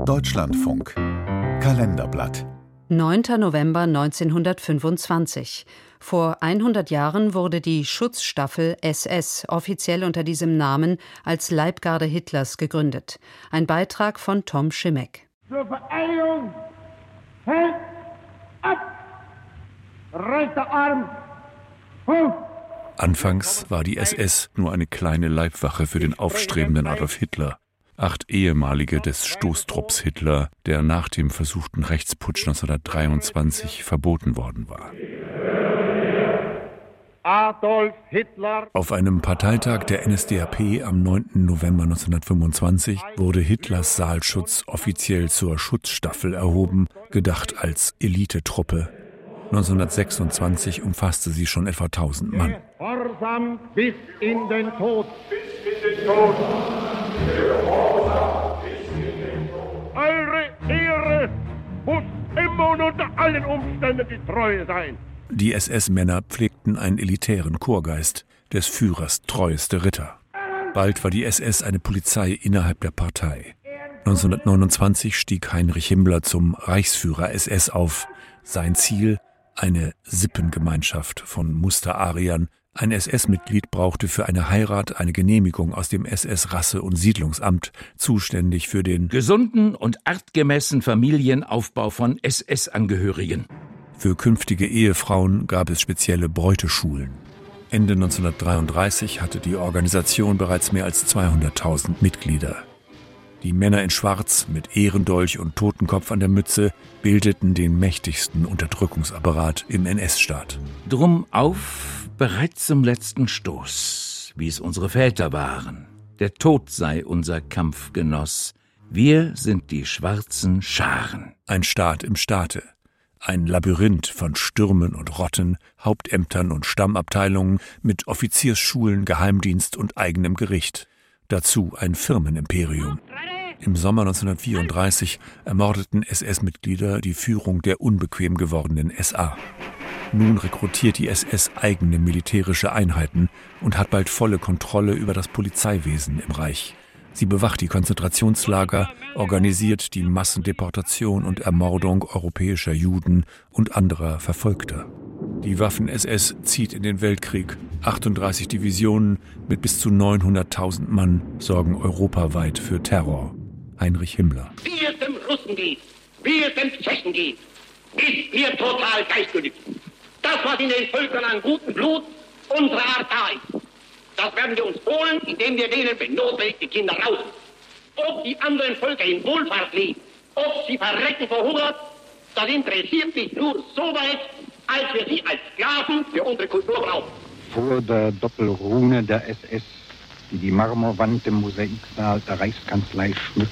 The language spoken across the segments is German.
Deutschlandfunk Kalenderblatt 9. November 1925. Vor 100 Jahren wurde die Schutzstaffel SS offiziell unter diesem Namen als Leibgarde Hitlers gegründet. Ein Beitrag von Tom Schimek. Zur Vereinigung, Held ab, rechter Arm, hoch. Anfangs war die SS nur eine kleine Leibwache für den aufstrebenden Adolf Hitler. 8 Ehemalige des Stoßtrupps Hitler, der nach dem versuchten Rechtsputsch 1923 verboten worden war. Adolf Hitler. Auf einem Parteitag der NSDAP am 9. November 1925 wurde Hitlers Saalschutz offiziell zur Schutzstaffel erhoben, gedacht als Elitetruppe. 1926 umfasste sie schon etwa 1000 Mann. Gehorsam bis in den Tod. Eure Ehre muss immer und unter allen Umständen die Treue sein. Die SS-Männer pflegten einen elitären Chorgeist, des Führers treueste Ritter. Bald war die SS eine Polizei innerhalb der Partei. 1929 stieg Heinrich Himmler zum Reichsführer SS auf. Sein Ziel: eine Sippengemeinschaft von Musterariern. Ein SS-Mitglied brauchte für eine Heirat eine Genehmigung aus dem SS-Rasse- und Siedlungsamt, zuständig für den gesunden und artgemäßen Familienaufbau von SS-Angehörigen. Für künftige Ehefrauen gab es spezielle Bräuteschulen. Ende 1933 hatte die Organisation bereits mehr als 200.000 Mitglieder. Die Männer in Schwarz mit Ehrendolch und Totenkopf an der Mütze bildeten den mächtigsten Unterdrückungsapparat im NS-Staat. Drum auf, bereit zum letzten Stoß, wie es unsere Väter waren. Der Tod sei unser Kampfgenoss. Wir sind die schwarzen Scharen. Ein Staat im Staate. Ein Labyrinth von Stürmen und Rotten, Hauptämtern und Stammabteilungen mit Offiziersschulen, Geheimdienst und eigenem Gericht. Dazu ein Firmenimperium. Im Sommer 1934 ermordeten SS-Mitglieder die Führung der unbequem gewordenen SA. Nun rekrutiert die SS eigene militärische Einheiten und hat bald volle Kontrolle über das Polizeiwesen im Reich. Sie bewacht die Konzentrationslager, organisiert die Massendeportation und Ermordung europäischer Juden und anderer Verfolgter. Die Waffen-SS zieht in den Weltkrieg. 38 Divisionen mit bis zu 900.000 Mann sorgen europaweit für Terror. Heinrich Himmler. Wie es dem Russen geht, wie es dem Tschechen geht, ist mir total gleichgültig. Das, was in den Völkern an gutem Blut unserer Art da ist, das werden wir uns holen, indem wir denen, wenn notwendig, die Kinder rausen. Ob die anderen Völker in Wohlfahrt leben, ob sie verrecken vor Hunger, das interessiert mich nur so weit, als wir sie als Sklaven für unsere Kultur brauchen. Vor der Doppelrune der SS, die Marmorwand im Mosaiksaal der Reichskanzlei schmückt.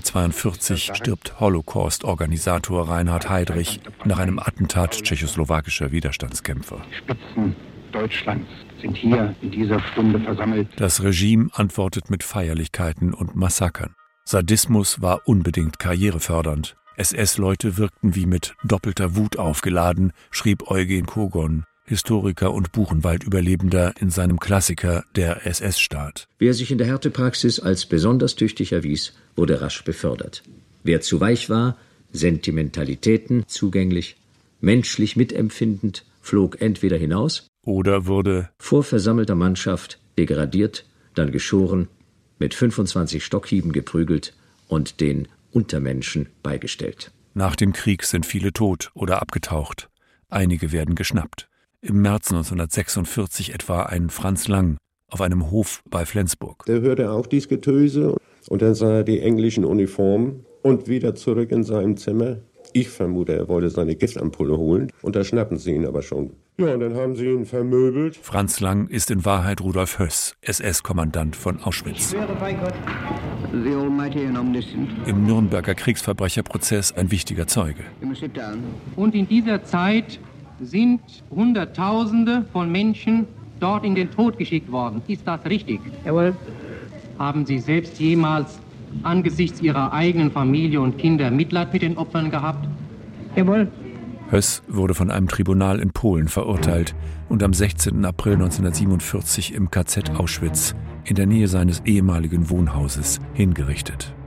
1942 stirbt Holocaust-Organisator Reinhard Heydrich nach einem Attentat tschechoslowakischer Widerstandskämpfer. Die Spitzen Deutschlands sind hier in dieser Stunde versammelt. Das Regime antwortet mit Feierlichkeiten und Massakern. Sadismus war unbedingt karrierefördernd. SS-Leute wirkten wie mit doppelter Wut aufgeladen, schrieb Eugen Kogon, Historiker und Buchenwald-Überlebender, in seinem Klassiker Der SS-Staat. Wer sich in der Härtepraxis als besonders tüchtig erwies, wurde rasch befördert. Wer zu weich war, Sentimentalitäten zugänglich, menschlich mitempfindend, flog entweder hinaus oder wurde vor versammelter Mannschaft degradiert, dann geschoren, mit 25 Stockhieben geprügelt und den Untermenschen beigestellt. Nach dem Krieg sind viele tot oder abgetaucht. Einige werden geschnappt. Im März 1946 etwa ein Franz Lang auf einem Hof bei Flensburg. Der hörte auch dieses Getöse und dann sah er die englischen Uniformen und wieder zurück in seinem Zimmer. Ich vermute, er wollte seine Giftampulle holen und da schnappen sie ihn aber schon. Ja, und dann haben sie ihn vermöbelt. Franz Lang ist in Wahrheit Rudolf Höss, SS-Kommandant von Auschwitz. Im Nürnberger Kriegsverbrecherprozess ein wichtiger Zeuge. Und in dieser Zeit sind Hunderttausende von Menschen dort in den Tod geschickt worden. Ist das richtig? Jawohl. Haben Sie selbst jemals angesichts Ihrer eigenen Familie und Kinder Mitleid mit den Opfern gehabt? Jawohl. Höss wurde von einem Tribunal in Polen verurteilt und am 16. April 1947 im KZ Auschwitz in der Nähe seines ehemaligen Wohnhauses hingerichtet.